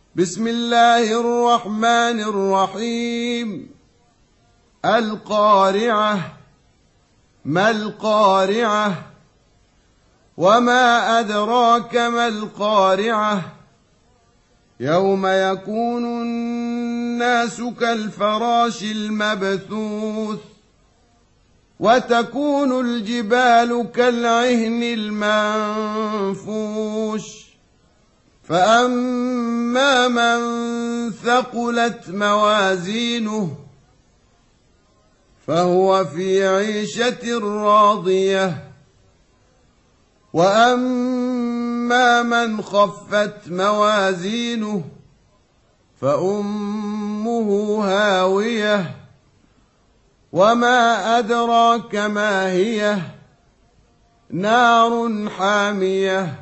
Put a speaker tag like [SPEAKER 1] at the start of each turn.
[SPEAKER 1] بسم الله الرحمن الرحيم. القارعة. ما القارعة؟ وما أدراك ما القارعة؟ يوم يكون الناس كالفراش المبثوث وتكون الجبال كالعهن المنفوش فأما من ثقلت موازينه فهو في عيشة راضية وأما من خفت موازينه فأمه هاوية وما أدراك ما هي نار حامية